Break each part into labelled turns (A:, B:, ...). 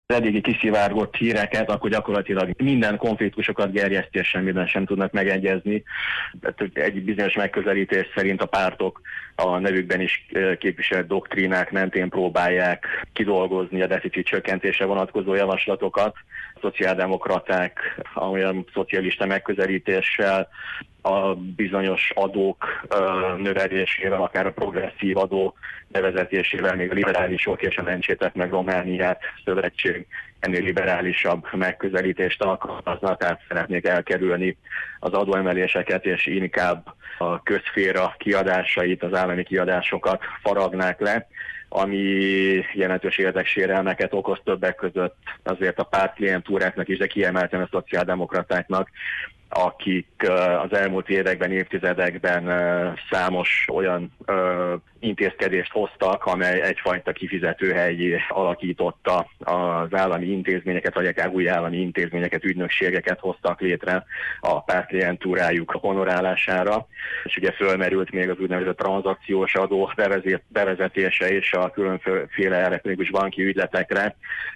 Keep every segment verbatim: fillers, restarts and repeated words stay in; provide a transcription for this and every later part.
A: eddigi kiszivárgott híreket, akkor gyakorlatilag minden konfliktusokat gerjeszti, és semmiben sem tudnak megegyezni. Egy bizonyos megközelítés szerint a pártok a nevükben is képviselt doktrínák mentén próbálják kidolgozni a deficit csökkentésre vonatkozó javaslatokat. A szociáldemokraták olyan szocialista megközelítéssel a bizonyos adók növelésével, akár a progresszív adó bevezetésével, még a liberálisok és a Lencsétek meg Romániát szövetség ennél liberálisabb megközelítést alkalmaznak, tehát szeretnék elkerülni az adóemeléseket, és inkább a közszféra kiadásait, az állami kiadásokat faragnák le, ami jelentős érdeksérelmeket okoz többek között azért a pártklientúráknak is, de kiemelten a szociáldemokratáknak, akik az elmúlt években, évtizedekben számos olyan intézkedést hoztak, amely egyfajta kifizetőhelyi alakította az állami intézményeket, vagy akár új állami intézményeket, ügynökségeket hoztak létre a pártklientúrájuk honorálására. És ugye fölmerült még az úgynevezett tranzakciós adó bevezetése és a különféle elektronikus banki ügyletekre,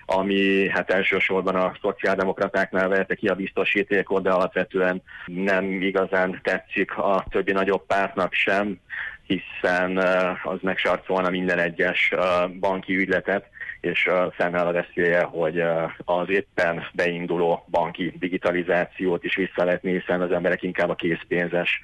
A: ami hát elsősorban a szociáldemokratáknál vette ki a biztosítékot, de alapvetően nem igazán tetszik a többi nagyobb pártnak sem, hiszen az megsarcolna minden egyes banki ügyletet, és fennáll a veszélye, hogy az éppen beinduló banki digitalizációt is visszavetni, hiszen az emberek inkább a készpénzes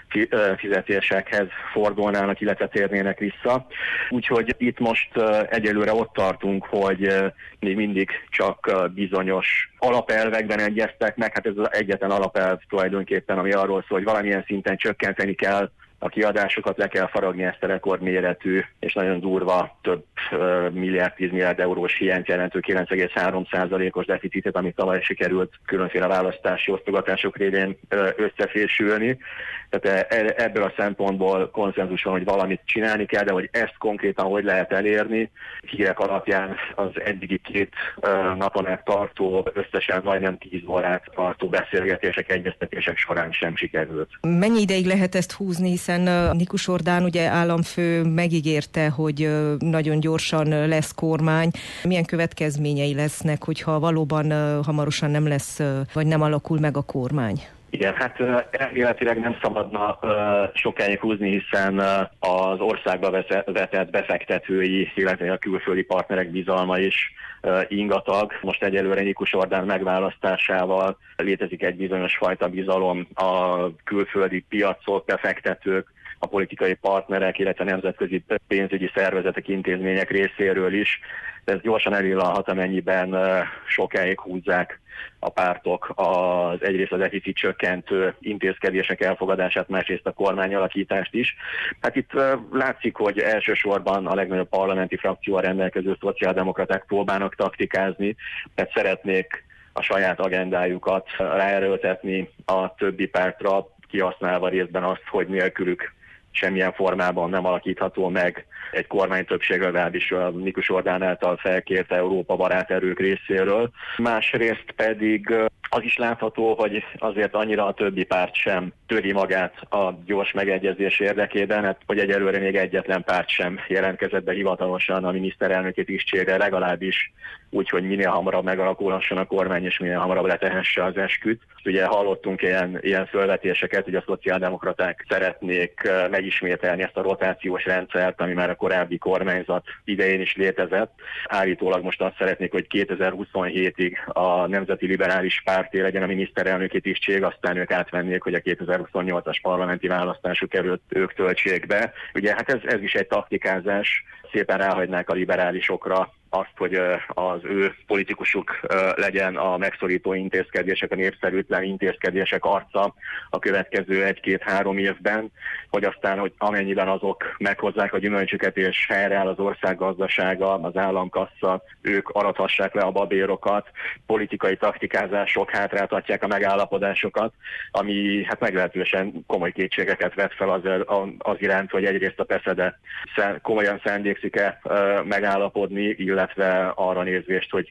A: fizetésekhez fordulnának, illetve térnének vissza. Úgyhogy itt most egyelőre ott tartunk, hogy még mindig csak bizonyos alapelvekben egyeztek meg. Hát ez az egyetlen alapelv tulajdonképpen, ami arról szól, hogy valamilyen szinten csökkenteni kell a kiadásokat, le kell faragni ezt a rekordméretű és nagyon durva több uh, milliárd, tíz milliárd eurós hiányt jelentő kilenc egész három százalékos deficitet, amit tavaly sikerült különféle választási osztogatások révén uh, összefésülni. Tehát ebből a szempontból konszenzus van, hogy valamit csinálni kell, de hogy ezt konkrétan hogy lehet elérni, hírek alapján az eddigi két uh, napon át tartó, összesen majdnem tíz órát tartó beszélgetések, egyeztetések során sem sikerült.
B: Mennyi ideig lehet ezt húzni, hiszen Nikus Ordán ugye államfő megígérte, hogy nagyon gyorsan lesz kormány. Milyen következményei lesznek, hogyha valóban hamarosan nem lesz, vagy nem alakul meg a kormány?
A: Igen, hát elméletileg nem szabadna uh, sokáig húzni, hiszen uh, az országba vetett befektetői, illetve a külföldi partnerek bizalma is uh, ingatag. Most egyelőre Nikus Ordán megválasztásával létezik egy bizonyos fajta bizalom a külföldi piacok, befektetők, a politikai partnerek, illetve nemzetközi pénzügyi szervezetek, intézmények részéről is. De ez gyorsan elillanhat, amennyiben uh, sokáig húzzák a pártok az egyrészt az deficit csökkentő intézkedések elfogadását, másrészt a kormányalakítást is. Hát itt uh, látszik, hogy elsősorban a legnagyobb parlamenti frakcióval rendelkező szociáldemokraták próbálnak taktikázni, tehát szeretnék a saját agendájukat ráerőltetni a többi pártra, kihasználva részben azt, hogy nélkülük semmilyen formában nem alakítható meg egy kormány többség, legalábbis a Nikus Ordán által felkért Európa barát erők részéről. Másrészt pedig az is látható, hogy azért annyira a többi párt sem töri magát a gyors megegyezés érdekében, hát, hogy egyelőre még egyetlen párt sem jelentkezett be hivatalosan a miniszterelnöki tisztségre, legalábbis úgy, hogy minél hamarabb megalakulhasson a kormány, és minél hamarabb letehesse az esküt. Ugye hallottunk ilyen, ilyen fölvetéseket, hogy a szociáldemokraták szeretnék megismételni ezt a rotációs rendszert, ami már a korábbi kormányzat idején is létezett. Állítólag most azt szeretnék, hogy kétezer-huszonhétig a Nemzeti Liberális Párté legyen a miniszterelnöki tisztség, aztán ők átvennék, hogy a kétezer-huszonnyolcas parlamenti választásuk előtt ők töltsék be. Ugye hát ez, ez is egy taktikázás, szépen ráhagynák a liberálisokra azt, hogy az ő politikusuk legyen a megszorító intézkedések, a népszerűtlen intézkedések arca a következő egy-két-három évben, hogy aztán, hogy amennyiben azok meghozzák a gyümölcsüket és helyreáll az ország gazdasága, az államkassa, ők arathassák le a babérokat, politikai taktikázások hátráltatják a megállapodásokat, ami hát meglehetősen komoly kétségeket vet fel az, az iránt, hogy egyrészt a PESZEDE komolyan szándékszik-e megállapodni, illetve arra nézvést, hogy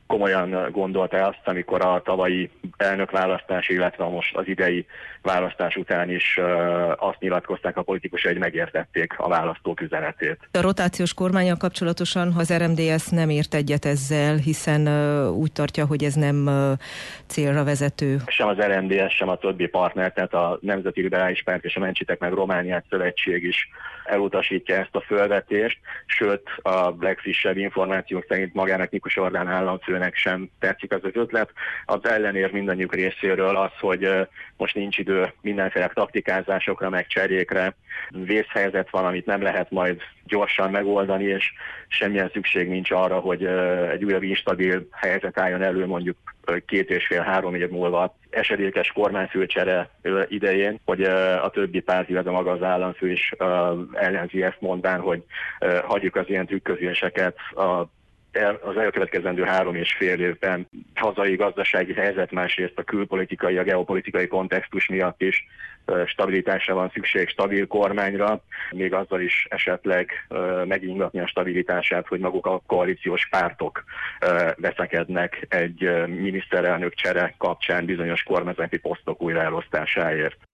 A: komolyan gondolta azt, amikor a tavalyi elnökválasztás, illetve most az idei választás után is azt nyilatkozták a politikusai, hogy megértették a választók üzenetét.
B: A rotációs kormánnyal kapcsolatosan az er em dé es nem ért egyet ezzel, hiszen úgy tartja, hogy ez nem célra vezető.
A: Sem az er em dé es, sem a többi partner, tehát a Nemzeti Liberális Párt és a Mentsétek meg Romániát szövetség is elutasítja ezt a fölvetést, sőt a legfrissebb információk szerint magának Nikus Orbán államfőnek sem tetszik az az ötlet. Az ellenérv mindannyiuk részéről az, hogy most nincs idő mindenféle taktikázásokra, meg cserékre, vészhelyzet van, amit nem lehet majd gyorsan megoldani, és semmilyen szükség nincs arra, hogy egy újabb instabil helyzet álljon elő mondjuk két és fél, három év múlva esedékes kormányfőcsere idején, hogy a többi párt, illetve maga az államfő is ellenzi ezt, mondván, hogy hagyjuk az ilyen trükközéseket, a az elkövetkezendő három és fél évben hazai gazdasági helyzet, másrészt a külpolitikai, a geopolitikai kontextus miatt is stabilitásra van szükség, stabil kormányra, még azzal is esetleg megingatni a stabilitását, hogy maguk a koalíciós pártok veszekednek egy miniszterelnök csere kapcsán bizonyos kormányzati posztok újraelosztásáért.